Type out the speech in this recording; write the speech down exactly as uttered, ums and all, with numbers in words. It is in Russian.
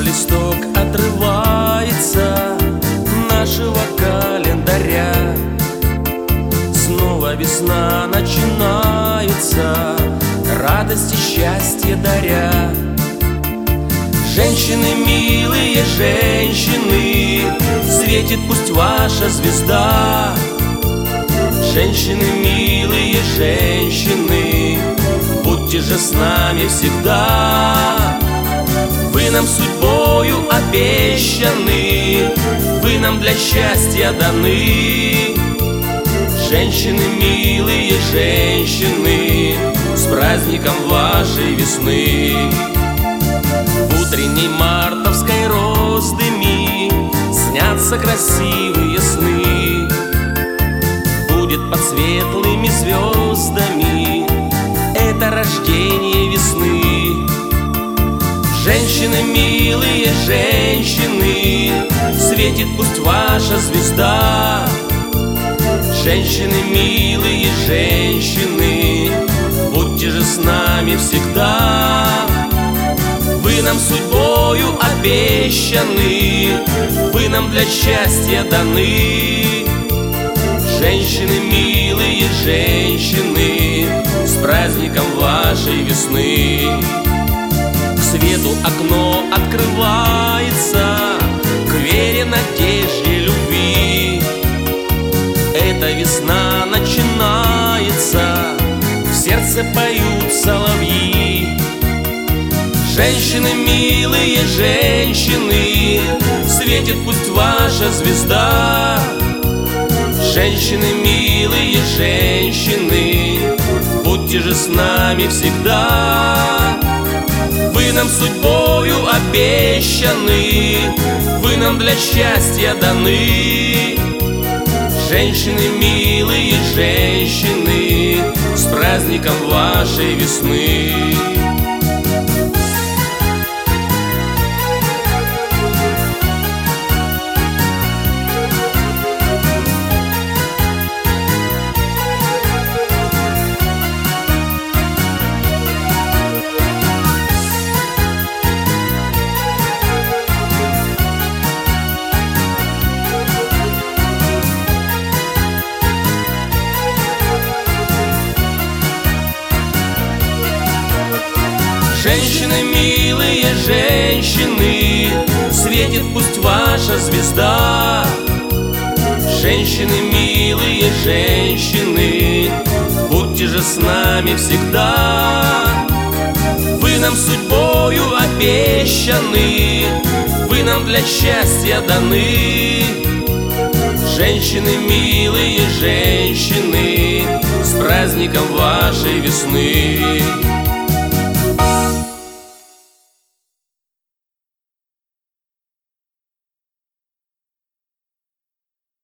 листок отрывается нашего календаря. Снова весна начинается, радость и счастье даря. Женщины, милые женщины, светит пусть ваша звезда. Женщины, милые женщины, будьте же с нами всегда. Вы нам судьбою обещаны, вы нам для счастья даны. Женщины, милые женщины, с праздником вашей весны. В утренней мартовской роздыми снятся красивые сны. Будет под светлыми звездами это рождение весны. Женщины, милые женщины, светит пусть ваша звезда. Женщины, милые женщины, будьте же с нами всегда. Вы нам судьбою обещаны, вы нам для счастья даны. Женщины, милые женщины, с праздником вашей весны. К свету окно открывается, к вере, надежде, любви. Эта весна начинается, в сердце поют соловьи. Женщины, милые женщины, светит пусть ваша звезда. Женщины, милые женщины, будьте же с нами всегда. Вы нам судьбою обещаны, вы нам для счастья даны. Женщины, милые женщины, с праздником вашей весны. Женщины, милые женщины, светит пусть ваша звезда. Женщины, милые женщины, будьте же с нами всегда. Вы нам судьбою обещаны, вы нам для счастья даны. Женщины, милые женщины, с праздником вашей весны.